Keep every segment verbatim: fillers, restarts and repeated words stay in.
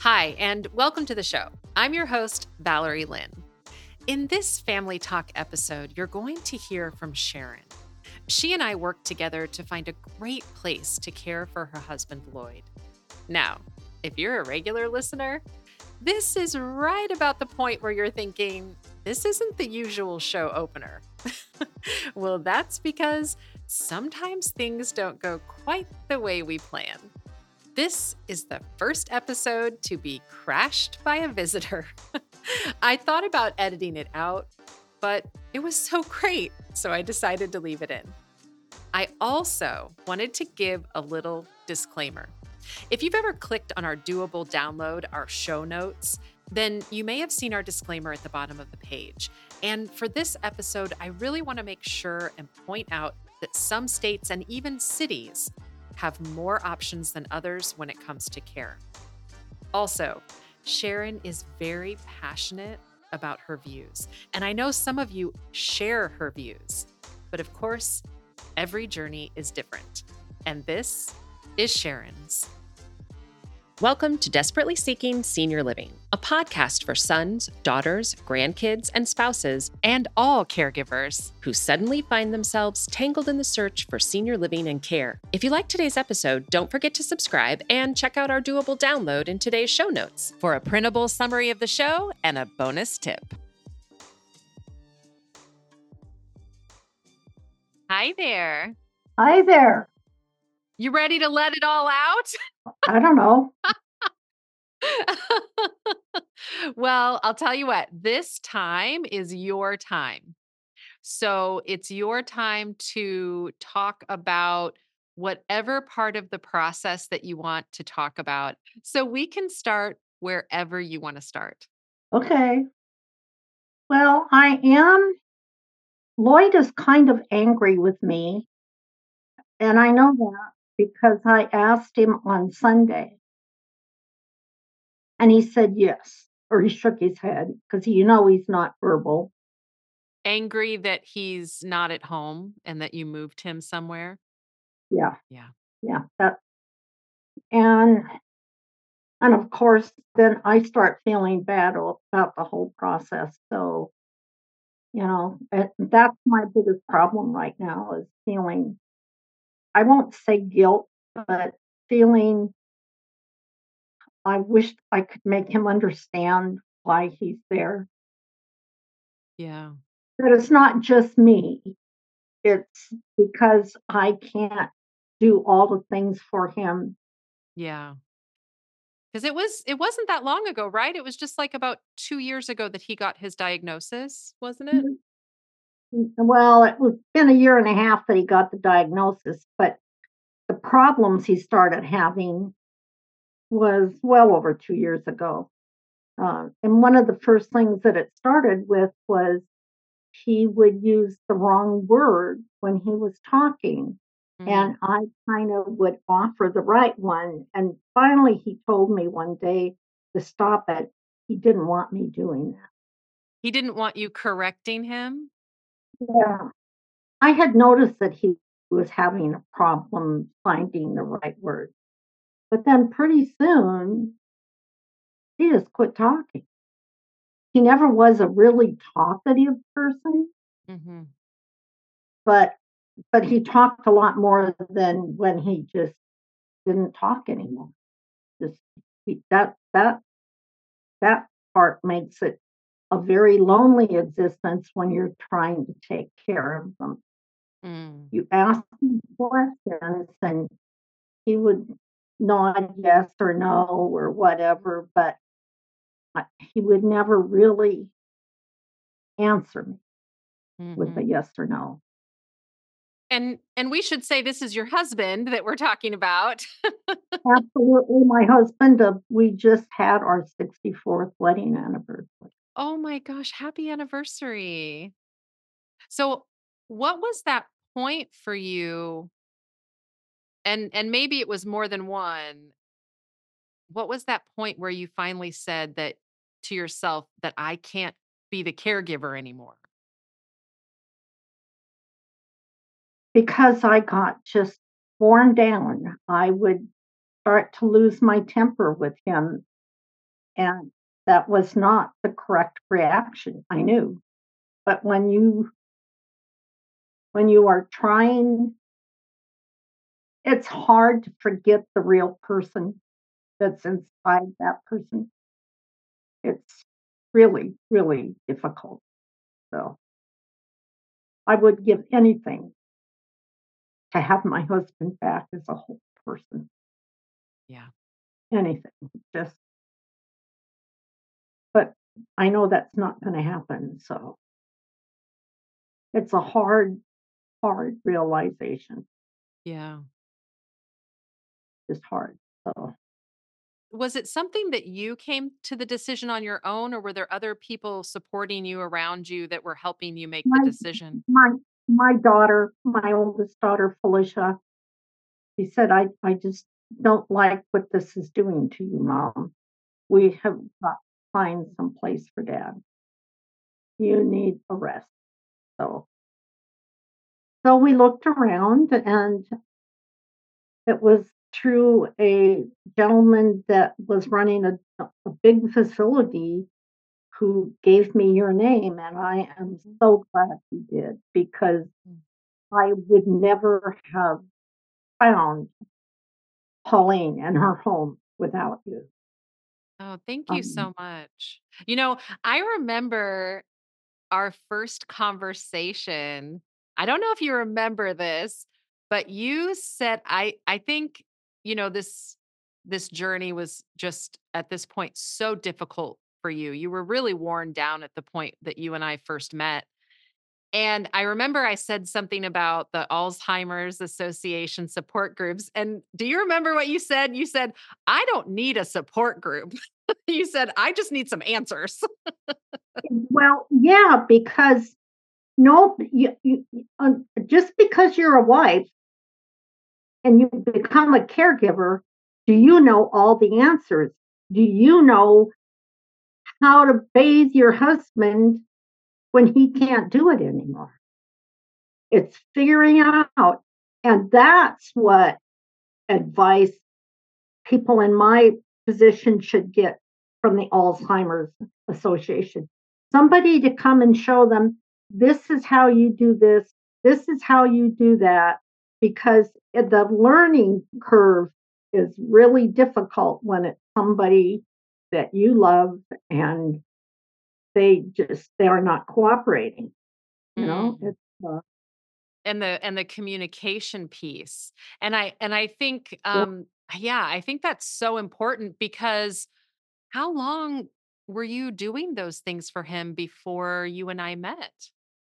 Hi, and welcome to the show. I'm your host, Valerie Lynn. In this Family Talk episode, you're going to hear from Sharon. She and I worked together to find a great place to care for her husband, Lloyd. Now, if you're a regular listener, this is right about the point where you're thinking, this isn't the usual show opener. Well, that's because sometimes things don't go quite the way we plan. This is the first episode to be crashed by a visitor. I thought about editing it out, but it was so great, so I decided to leave it in. I also wanted to give a little disclaimer. If you've ever clicked on our doable download, our show notes, then you may have seen our disclaimer at the bottom of the page. And for this episode, I really want to make sure and point out that some states and even cities have more options than others when it comes to care. Also, Sharon is very passionate about her views, and I know some of you share her views. But of course, every journey is different, and this is Sharon's. Welcome to Desperately Seeking Senior Living, a podcast for sons, daughters, grandkids, and spouses, and all caregivers who suddenly find themselves tangled in the search for senior living and care. If you like today's episode, don't forget to subscribe and check out our doable download in today's show notes for a printable summary of the show and a bonus tip. Hi there. Hi there. You ready to let it all out? I don't know. Well, I'll tell you what, this time is your time. So it's your time to talk about whatever part of the process that you want to talk about. So we can start wherever you want to start. Okay. Well, I am. Lloyd is kind of angry with me. And I know that because I asked him on Sunday. And he said yes. Or he shook his head because you know he's not verbal. Angry that he's not at home and that you moved him somewhere? Yeah. Yeah. Yeah. That. And and of course, then I start feeling bad o- about the whole process. So, you know, and that's my biggest problem right now is feeling, I won't say guilt, but feeling I wish I could make him understand why he's there. Yeah. But it's not just me. It's because I can't do all the things for him. Yeah. Because it was it wasn't that long ago, right? It was just like about two years ago that he got his diagnosis, wasn't it? Mhm. Well, it was been a year and a half that he got the diagnosis, but the problems he started having was well over two years ago. Uh, and one of the first things that it started with was he would use the wrong word when he was talking. Mm. And I kind of would offer the right one. And finally, he told me one day to stop it. He didn't want me doing that. He didn't want you correcting him? Yeah. I had noticed that he was having a problem finding the right word. But then pretty soon, he just quit talking. He never was a really talkative person, Mhm. but but he talked a lot more than when he just didn't talk anymore. Just he, that that that part makes it a very lonely existence when you're trying to take care of them. Mm. You ask him questions and he would nod yes or no or whatever, but I- he would never really answer me with a Mhm. yes or no. And and we should say this is your husband that we're talking about. Absolutely, my husband. Uh, we just had our sixty-fourth wedding anniversary. Oh my gosh, happy anniversary. So, what was that point for you? And and maybe it was more than one. What was that point where you finally said that to yourself that I can't be the caregiver anymore? Because I got just worn down, I would start to lose my temper with him. and that was not the correct reaction, I knew. But when you when you are trying it's hard to forget the real person that's inside that person. It's really, really difficult. So, I would give anything to have my husband back as a whole person. Yeah. Anything. Just but I know that's not gonna happen, so it's a hard, hard realization. Yeah. It's hard. So, Was it something that you came to the decision on your own, or were there other people supporting you around you that were helping you make the my decision? my my daughter, my oldest daughter, Felicia, she said, "I I just don't like what this is doing to you, mom. We have got to find some place for dad. You need a rest." So so we looked around and it was through a gentleman that was running a a big facility who gave me your name, and I am Mhm. so glad he did because Mm. I would never have found Pauline and her home without you. Oh, thank you Um, so much. You know, I remember our first conversation. I don't know if you remember this, but you said I I think, you know, this this journey was just at this point so difficult for you. You were really worn down at the point that you and I first met. And I remember I said something about the Alzheimer's Association support groups. And do you remember what you said? You said, I don't need a support group. You said, I just need some answers. well, yeah, because no, you, you, um, just because you're a wife and you become a caregiver, do you know all the answers? Do you know how to bathe your husband when he can't do it anymore? It's figuring it out. And that's what advice people in my position should get from the Alzheimer's Association. Somebody to come and show them this is how you do this, this is how you do that, because the learning curve is really difficult when it's somebody that you love and they just they are not cooperating. You know, Mm. it's uh, And the and the communication piece. And I and I think, yeah, um, yeah, I think that's so important because how long were you doing those things for him before you and I met?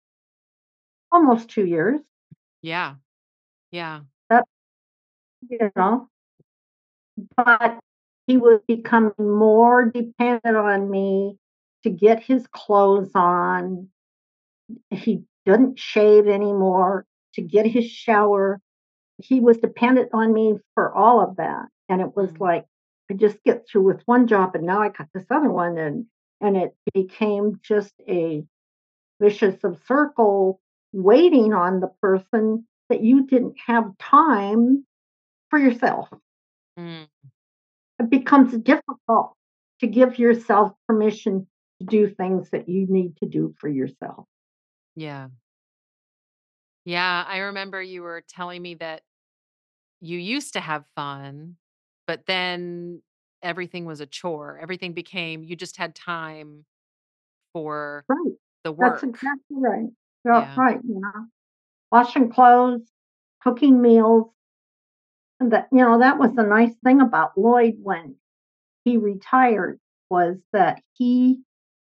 almost two years. Yeah. Yeah. That you know, but he was becoming more dependent on me to get his clothes on. He doesn't shave anymore to get his shower. He was dependent on me for all of that. And it was Mm. like I just get through with one job and now I got this other one and and it became just a vicious of circle waiting on the person that you didn't have time for yourself. Mm. It becomes difficult to give yourself permission to do things that you need to do for yourself. Yeah. Yeah, I remember you were telling me that you used to have fun, but then everything was a chore. Everything became you just had time for Right. the That's work. exactly right. Yeah, Yeah. right, you know, washing clothes, cooking meals, and that you know, that was the nice thing about Lloyd when he retired was that he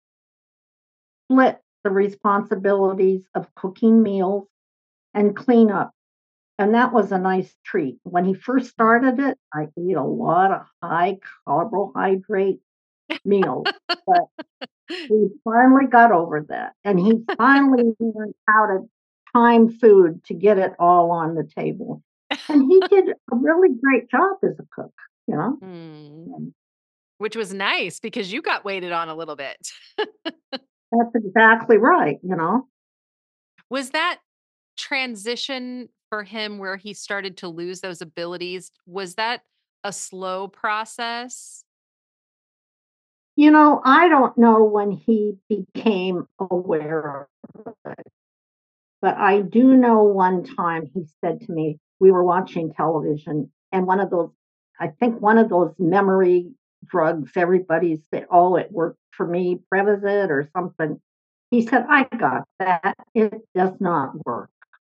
split the responsibilities of cooking meals and cleanup. And that was a nice treat. When he first Mm. started it, I ate a lot of high carbohydrate meals, but we finally got over that, and he finally learned how to time food to get it all on the table. And he did a really great job as a cook, you know? Mm. And Which was nice because you got waited on a little bit. that's exactly right, you know? Was that transition for him where he started to lose those abilities, was that a slow process? You know, I don't know when he became aware of it, but I do know one time he said to me, we were watching television, and one of those, I think one of those memory drugs, everybody said, oh, it worked for me, Prevacid or something. He said, I got that. It does not work.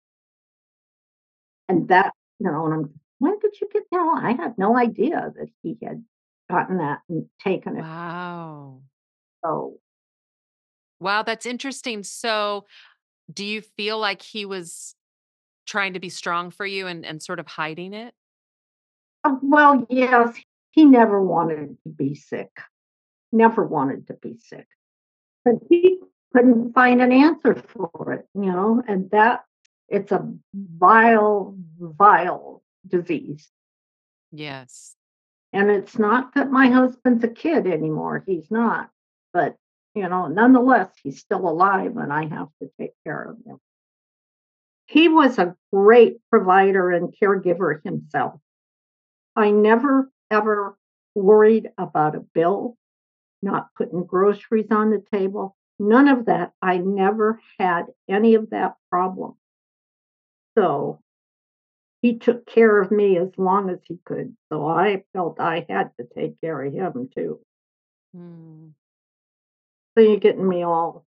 And that, you know, and I'm, when did you get that? I had no idea that he had gotten that and taken it. Wow. So, Wow, that's interesting. So, do you feel like he was trying to be strong for you and and sort of hiding it? uh, well, yes, he never wanted to be sick, never wanted to be sick. But he couldn't find an answer for it, you know, and that it's a vile, vile disease. Yes. And it's not that my husband's a kid anymore. He's not. But, you know, nonetheless, he's still alive and I have to take care of him. He was a great provider and caregiver himself. I never, ever worried about a bill, not putting groceries on the table. None of that. I never had any of that problem. So he took care of me as long as he could. So I felt I had to take care of him too. Mm, So you're getting me all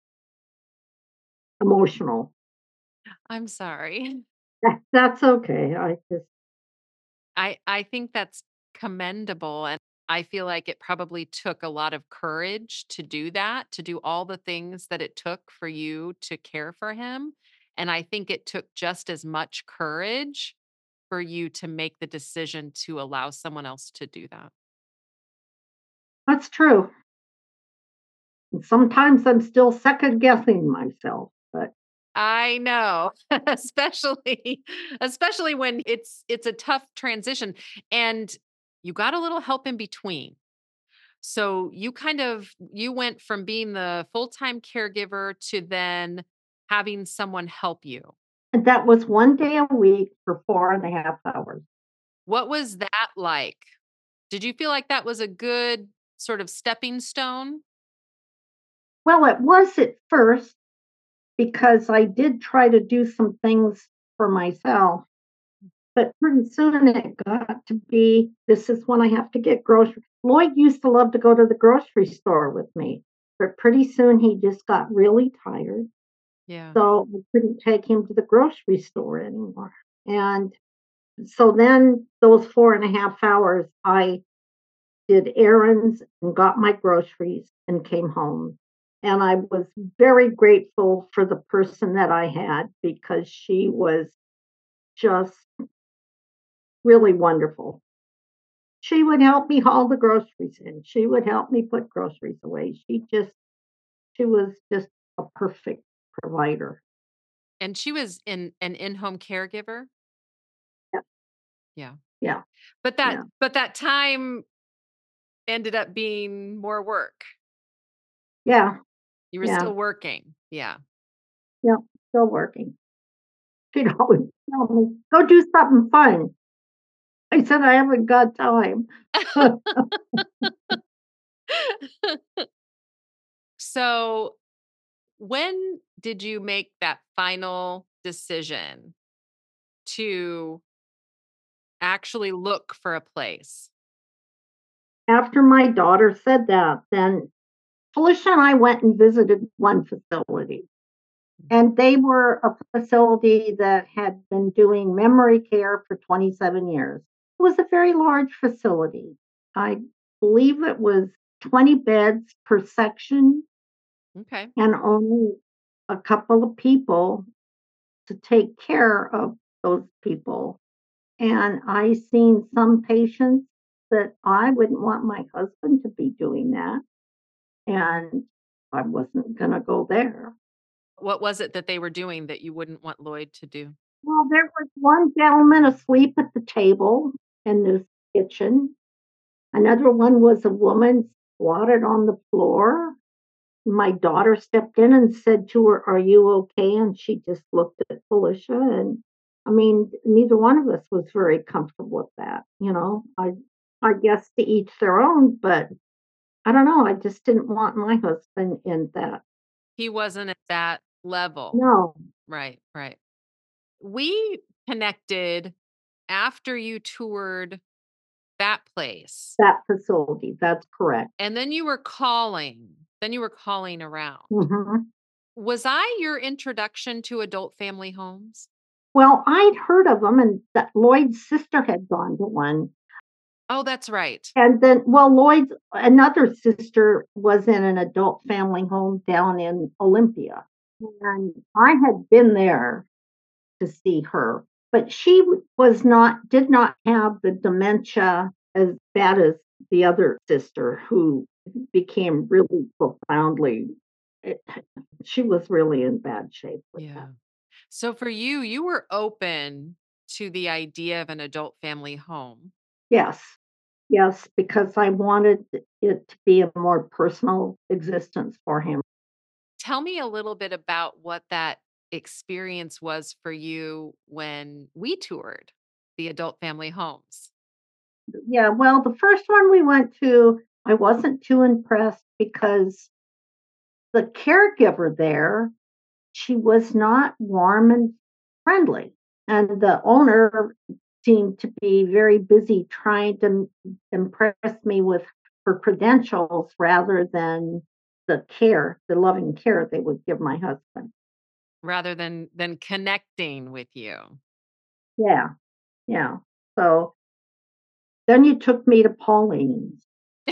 emotional. I'm sorry. That, that's okay. I just, I I think that's commendable, and I feel like it probably took a lot of courage to do that, to do all the things that it took for you to care for him, and I think it took just as much courage for you to make the decision to allow someone else to do that. that's true. And sometimes I'm still second guessing myself, but I know, especially especially when it's it's a tough transition, and you got a little help in between. So you kind of you went from being the full-time caregiver to then having someone help you. and that was one day a week for four and a half hours. What was that like? Did you feel like that was a good sort of stepping stone? Well, it was at first because I did try to do some things for myself, but pretty soon it got to be this is when I have to get groceries. Lloyd used to love to go to the grocery store with me, but pretty soon he just got really tired. Yeah. So I couldn't take him to the grocery store anymore. And so then those four and a half hours, I did errands and got my groceries and came home. And I was very grateful for the person that I had because she was just really wonderful. She would help me haul the groceries in. She would help me put groceries away. She just she was just a perfect provider. And she was in an in-home caregiver? Yeah, Yeah. yeah, But that yeah, but that time ended up being more work. yeah, You were yeah, still working. Yeah. yeah. Still working. She'd always tell me, "Go do something fun." I said, "I haven't got time." So, when did you make that final decision to actually look for a place? After my daughter said that, then Felicia and I went and visited one facility, and they were a facility that had been doing memory care for twenty-seven years. It was a very large facility. I believe it was twenty beds per section Okay. and only a couple of people to take care of those people. And I seen some patients that I wouldn't want my husband to be doing that, and I wasn't gonna go there. What was it that they were doing that you wouldn't want Lloyd to do? Well, there was one gentleman asleep at the table in this kitchen. Another one was a woman squatted on the floor. My daughter stepped in and said to her, "Are you okay?" And she just looked at Felicia. And I mean, neither one of us was very comfortable with that. You know, I, I guess to each their own, but I don't know, I just didn't want my husband in that. He wasn't at that level. No, Right, right. We connected after you toured that place, that facility, that's correct. and then you were calling then you were calling around. Mhm. Was I your introduction to adult family homes? Well, I'd heard of them, and that Lloyd's sister had gone to one, Oh, that's right. and then well, Lloyd's another sister was in an adult family home down in Olympia, and I had been there to see her, but she w was not did not have the dementia as bad as the other sister who became really profoundly it she was really in bad shape with that. Yeah. So for you, you were open to the idea of an adult family home. Yes. Yes, because I wanted it to be a more personal existence for him. Tell me a little bit about what that experience was for you when we toured the adult family homes. Yeah, well, the first one we went to, I wasn't too impressed because the caregiver there, she was not warm and friendly, and the owner seemed to be very busy trying to m impress me with her credentials rather than the care, the loving care they would give my husband. Rather than than connecting with you. Yeah, yeah. So, then you took me to Pauline's.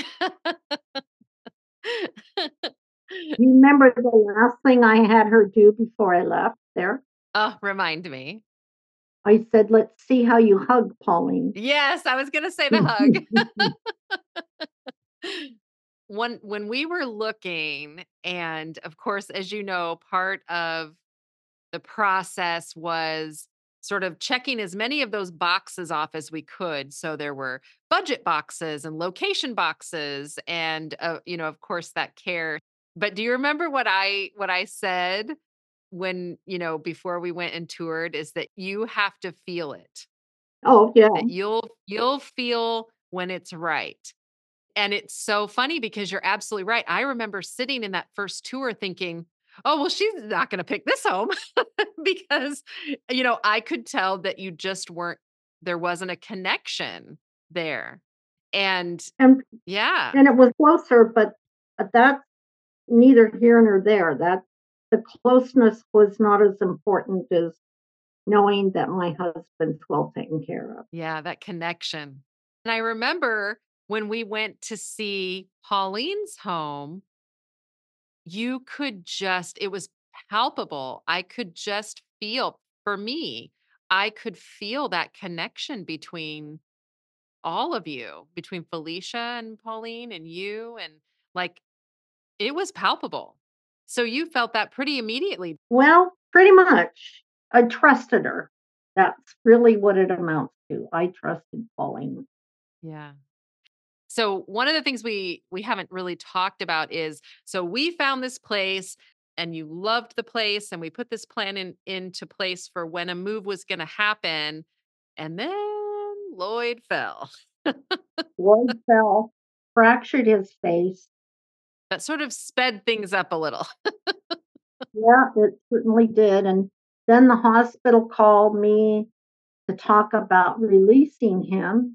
You remember the last thing I had her do before I left there? Oh, remind me. I said, "Let's see how you hug Pauline." Yes, I was gonna say the hug. When when we were looking, and of course, as you know, part of the process was sort of checking as many of those boxes off as we could. So there were budget boxes and location boxes and uh, you know, of course that care. But do you remember what I what I said when, you know, before we went and toured is that you have to feel it. Oh, yeah. That you'll you'll feel when it's right. And it's so funny because you're absolutely right. I remember sitting in that first tour thinking, "Oh, well, she's not gonna pick this home," because, you know, I could tell that you just weren't there wasn't a connection there. And And yeah, and it was closer, but but that's neither here nor there. That the closeness was not as important as knowing that my husband's well taken care of. yeah, that connection. And I remember when we went to see Pauline's home, you could just it was palpable. I could just feel for me, I could feel that connection between all of you, between Felicia and Pauline and you, and, like, it was palpable. So you felt that pretty immediately. Well, pretty much. I trusted her. That's really what it amounts to. I trusted Pauline. Yeah. So one of the things we we haven't really talked about is so we found this place and you loved the place and we put this plan in into place for when a move was going to happen and then Lloyd fell. Lloyd fell, fractured his face. That sort of sped things up a little. Yeah, it certainly did. And then the hospital called me to talk about releasing him,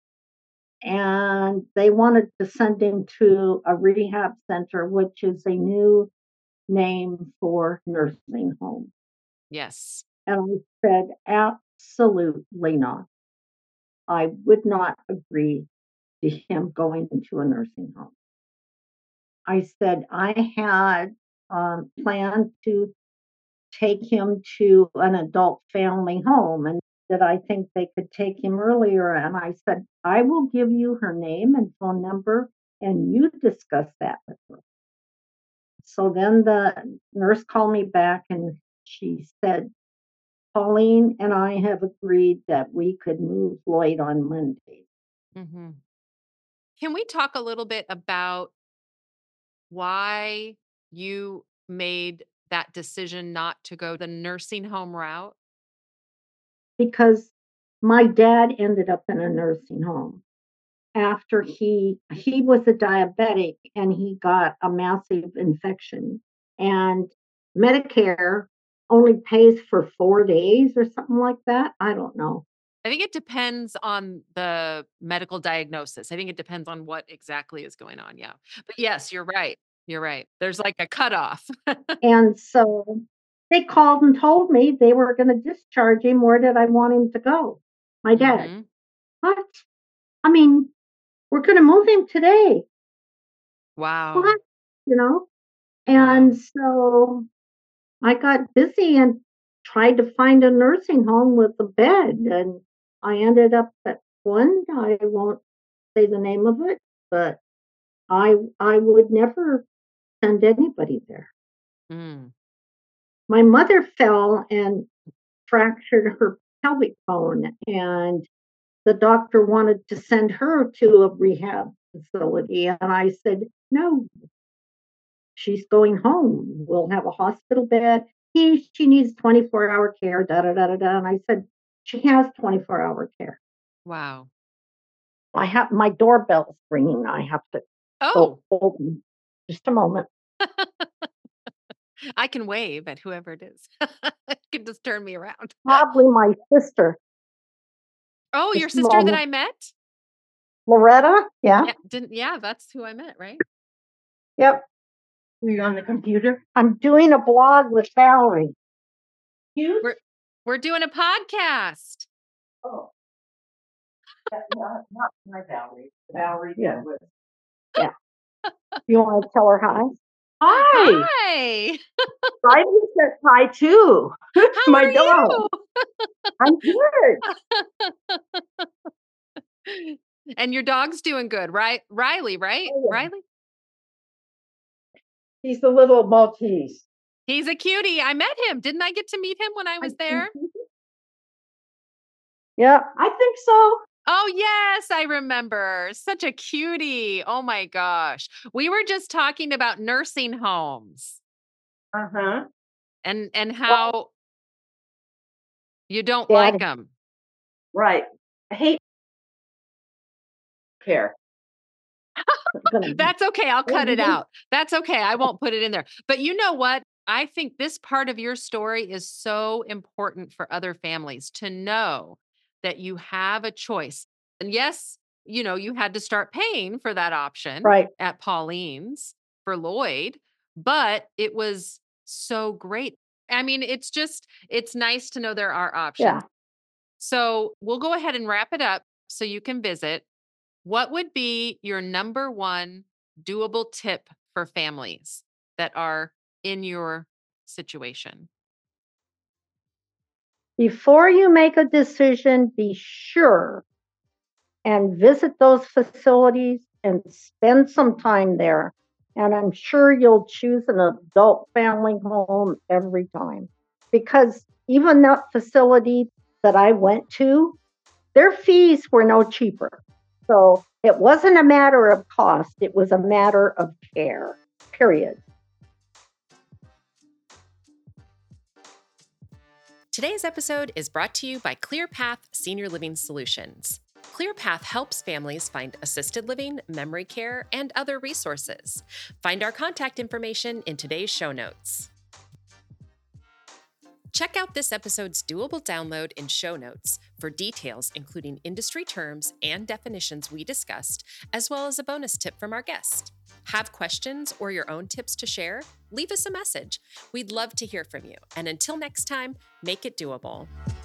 and they wanted to send him to a rehab center, which is a new name for nursing home. Yes. And I said, absolutely not. I would not agree to him going into a nursing home. I said I had um, planned to take him to an adult family home and that I think they could take him earlier. And I said, I will give you her name and phone number and you discuss that with her. So then the nurse called me back and she said, Pauline and I have agreed that we could move Lloyd on Monday. Hmm. Can we talk a little bit about why you made that decision not to go the nursing home route? Because my dad ended up in a nursing home. after he he was a diabetic and he got a massive infection, and Medicare only pays for four days or something like that. I don't know. I think it depends on the medical diagnosis. I think it depends on what exactly is going on, yeah. But yes, you're right. You're right. There's like a cutoff. And so they called and told me they were going to discharge him. Where did I want him to go? My dad. Mhm. What? I mean, we're going to move him today. Wow. What? You know? Wow. And so I got busy and tried to find a nursing home with a bed. And I ended up at one. I won't say the name of it, but I I would never send anybody there. Mm. My mother fell and fractured her pelvic bone, and the doctor wanted to send her to a rehab facility. And I said, no, she's going home. We'll have a hospital bed. He, she needs twenty-four hour care, da da da da da. And I said, she has twenty-four hour care. Wow. I have my doorbell's ringing. I have to go Oh, open. Just a moment. I can wave at whoever it is. You can just turn me around. Probably my sister. Oh, your Just a sister that moment. I met? Loretta? Yeah. Yeah, didn't yeah, that's who I met, right? Yep. Are you on the computer? I'm doing a blog with Valerie. You? We're we're doing a podcast. Oh, that- not, not my Valerie. Valerie Yeah. Douglas. You want to tell her hi? Hi. Hi. I said hi too. How My are dog. I'm good. you? And your dog's doing good, right? Riley, right? Oh, yeah. Riley? He's the little Maltese. He's a cutie. I met him. Didn't I get to meet him when I was there? Yeah. I think so. Oh, yes, I remember. Such a cutie. Oh my gosh. We were just talking about nursing homes Uh huh. and and how you don't Dad. like them. Right. I hate care. That's okay. I'll cut it out. That's okay. I won't put it in there. But you know what? I think this part of your story is so important for other families to know that you have a choice. And yes, you know, you had to start paying for that option Right. at Pauline's for Lloyd, but it was so great. I mean, it's just, it's nice to know there are options. Yeah. So we'll go ahead and wrap it up so you can visit. What would be your number one doable tip for families that are in your situation? Before you make a decision, be sure and visit those facilities and spend some time there. And I'm sure you'll choose an adult family home every time. Because even that facility that I went to, their fees were no cheaper. So it wasn't a matter of cost, it was a matter of care, period. Today's episode is brought to you by ClearPath Senior Living Solutions. ClearPath helps families find assisted living, memory care, and other resources. Find our contact information in today's show notes. Check out this episode's doable download in show notes for details, including industry terms and definitions we discussed, as well as a bonus tip from our guest. Have questions or your own tips to share? Leave us a message. We'd love to hear from you. And until next time, make it doable.